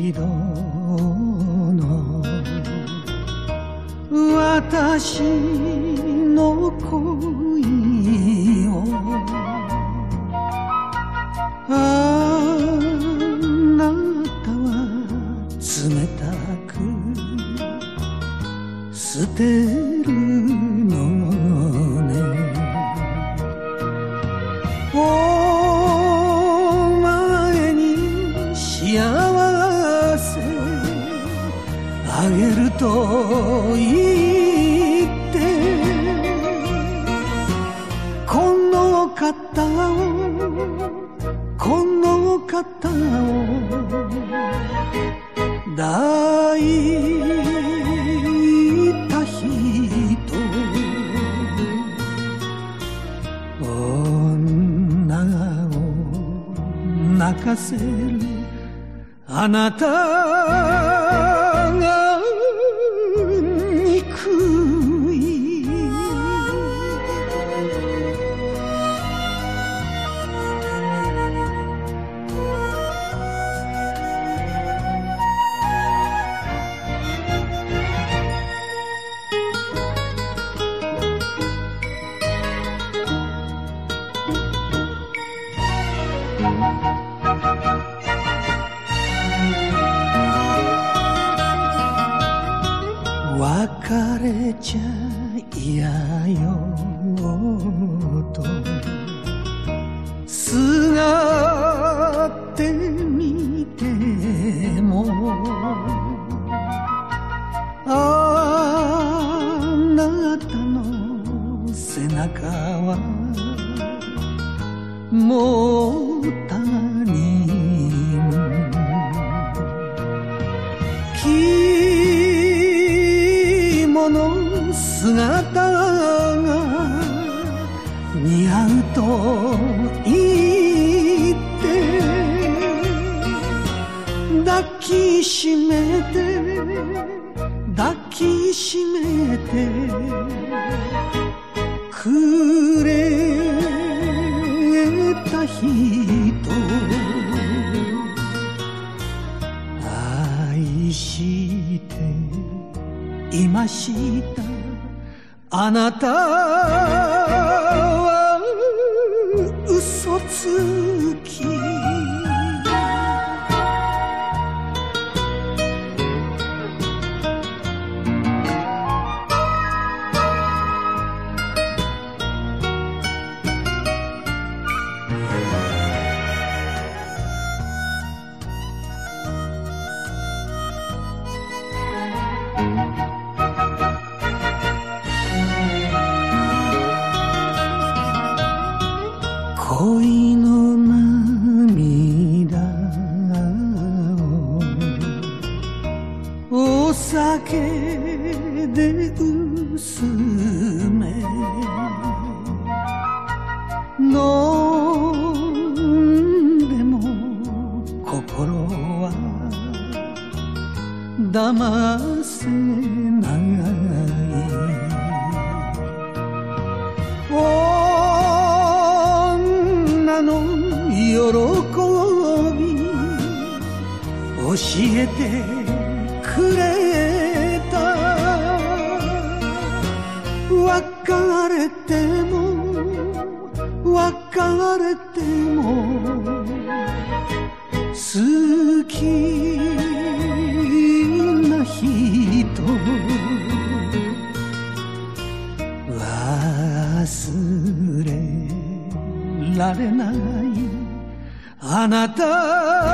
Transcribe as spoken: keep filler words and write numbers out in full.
一度の私の恋をあなたは冷たく捨てるのね。お前に幸せあげると言ってこの方をこの方を抱いた人女を泣かせるあなたが憎い。別れちゃ嫌よとすがってみてもあなたの背中はもう他人着物姿が似合うと言って抱きしめて抱きしめてくれた人愛していましたあなたは嘘つき。恋の涙をお酒で薄め飲んでも心は騙せない女の喜び教えてくれた別れても別れても好きな人忘れられないあなた